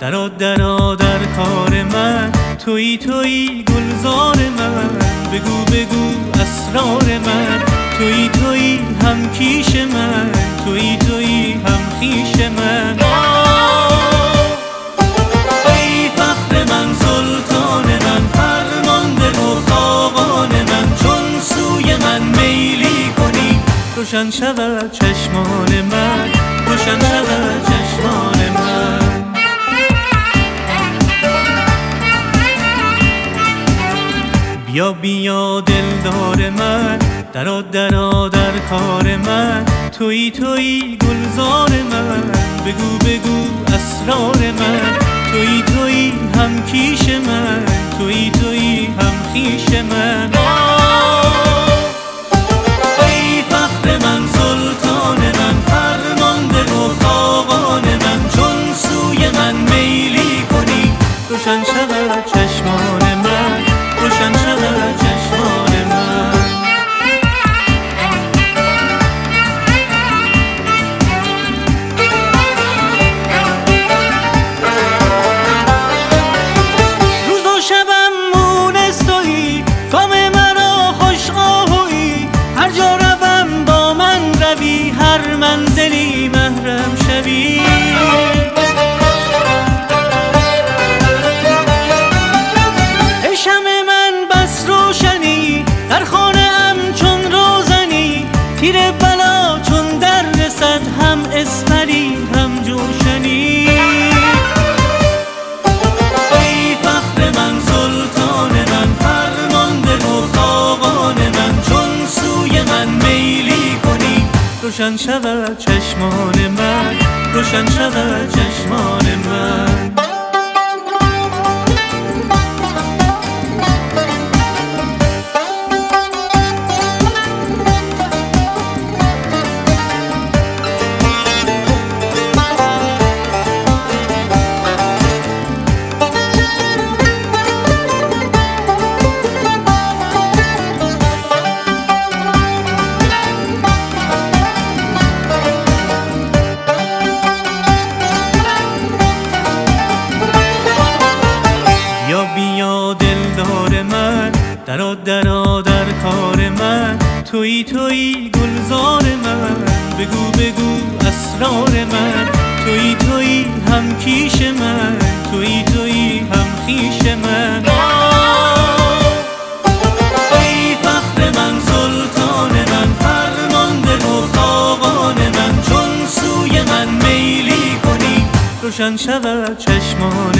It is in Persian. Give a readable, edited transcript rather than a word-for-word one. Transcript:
درا در کار من، تویی گلزار من. بگو اسرار من، تویی هم کیش من، تویی هم خویش من. ای فخر من، سلطان من، فرمانده و خاقان من. چون سوی من میلی کنی، روشن شود چشمان من، روشن شود چشمان من. بیا دلدار من، درا در کار من. تویی گلزار من، بگو اسرار من. تویی هم کیش من، تویی هم خویش من. ای فخر من، سلطان من، فرمانده و خاقان من. چون سوی من میلی کنی، روشن شود چشمان من، روشن شود چشمان من. روز و شبم مونس تویی، کام مرا خوش آهویی. هر جا روم با من روی، هر منزلی محرم شوی. در خانه ام چون روزنی، تیر بلا چون در رسد، هم اسپری هم جوشنی. ای فخر من، سلطان من، فرمانده و خاقان من. چون سوی من میلی کنی، روشن شود چشمان من، روشن شود چشمان من. بیا دلدار من، درا در کار من. تویی گلزار من، بگو اسرار من. تویی هم کیش من، تویی هم خویش من. ای فخر من، سلطان من، فرمانده و خاقان من. چون سوی من میلی کنی، روشن شود چشمان